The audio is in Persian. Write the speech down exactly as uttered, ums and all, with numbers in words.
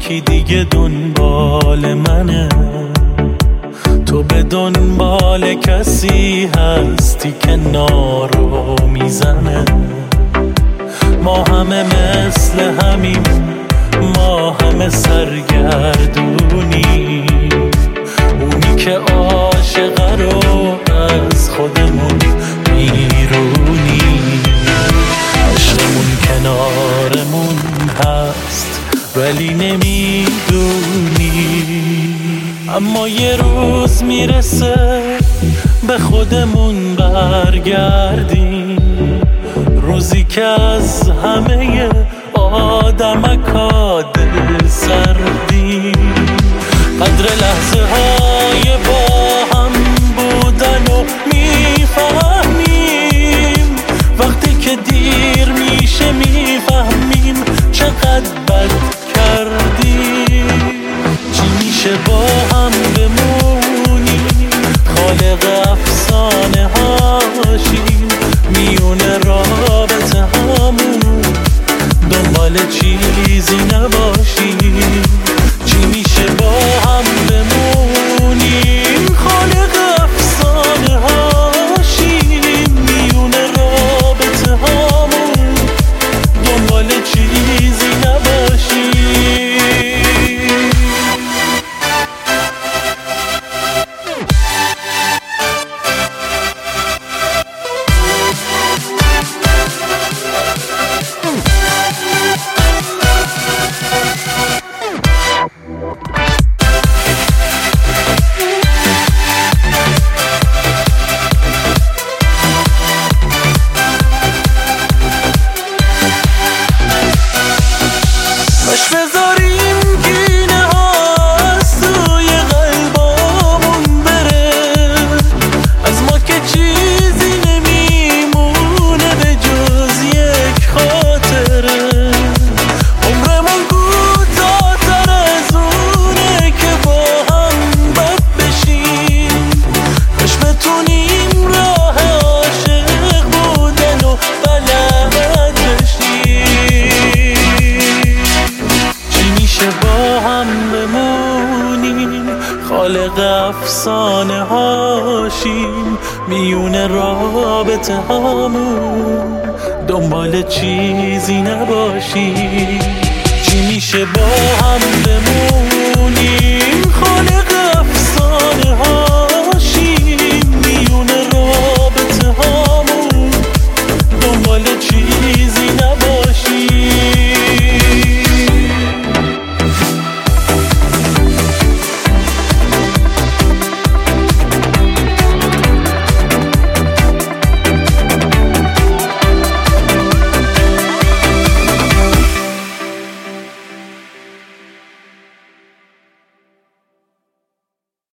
یکی دیگه دنبال منه، تو به دنبال کسی هستی که نارو میزنه. ما همه مثل همیم، ما همه سرگردونی، اونی که عاشقه رو از خودمون بیرونی. عشقمون کنارمون هست ولی نمیدونی، اما یه روز میرسه به خودمون برگردیم، روزی که از همه آدمکا دل سردیم. قدر لحظه های با هم بودن و میفهمیم، وقتی که دیر میشه میفهمیم چقدر بد کردیم. چی میشه با هم بمونیم، خالق افسانه هاشیم، میونه رابطه همون دنبال چیزی نباشیم. چی میشه با هم بمونیم، خالق افسانه هاشیم، میونه رابطه همون دنبال چیزی نباشیم. باش بذاریم کینه ها از توی قلبامون بره، از ما که چیزی نمیمونه به جز یک خاطره. عمرمون کوتاه‌تر از اونه که با هم بد بشیم، کاش بتونیم راه عاشق بودن و بلد بشیم. چی میشه با هم بمونیم، خالق افسانه هاشیم، میونه رابطه همون دنبال چیزی نباشیم. چی میشه با هم بمونیم، خالق